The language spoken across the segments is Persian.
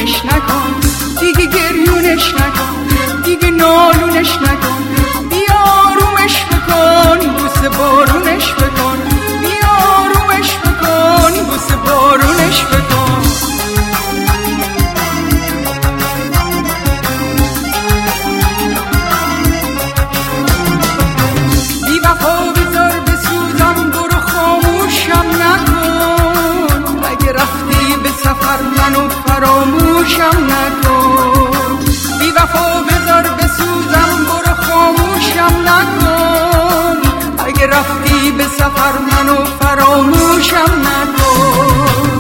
دلخونش نکن، دیگه گریونش نکن، دیگه نالونش نکن، بیا آرومش بکن، بوسه بارونش بکن، بیا آرومش بکن، بوسه بارونش بکن. بی وفا بذار بسوزم، برو خاموشم نکن، اگه رفتی به سفر منو فراموشم نکن. بی وفا بذار بسوزم، برو خاموشم نکن، اگه رفتی به سفر منو فراموشم نکن.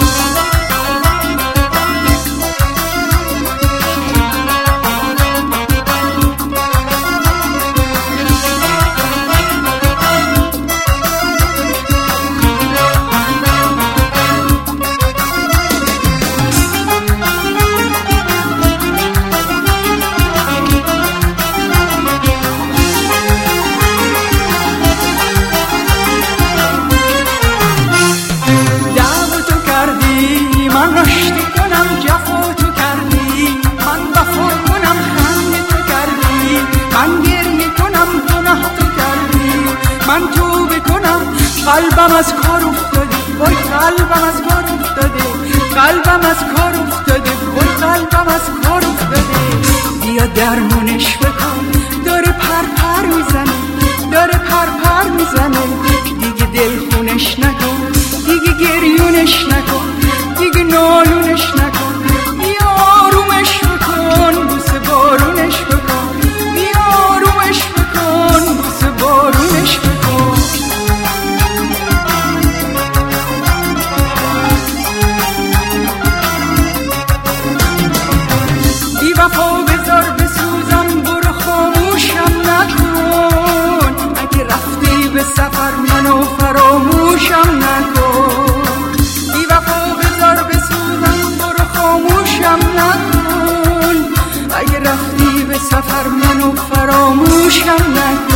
من رشته کنم جفا تو کردی، من وفا کنم خنده تو کردی، من گریه کنم گناه تو کردی، من توبه کنم قلبم از کار افتاده، وای قلبم از کار افتاده، قلبم از کار افتاده، وای قلبم از کار افتاده. بیا درمونش بکن، داره پر میزنه، داره پر میزنه، دیگه دلخونش نکن، دیگه گریونش نکن، دیگه نالونش نکن، بیا آرومش بکن، بوسه بارونش بکن، بیا آرومش بکن، بوسه بارونش بکن. بی وفا بذار بسوزم، برو خاموشم نکن، اگه رفتی به سفر منو فراموشم نکن. بی وفا بذار بسوزم، برو خاموشم نکن، اگه رفتی به سفر منو فراموشم نکن.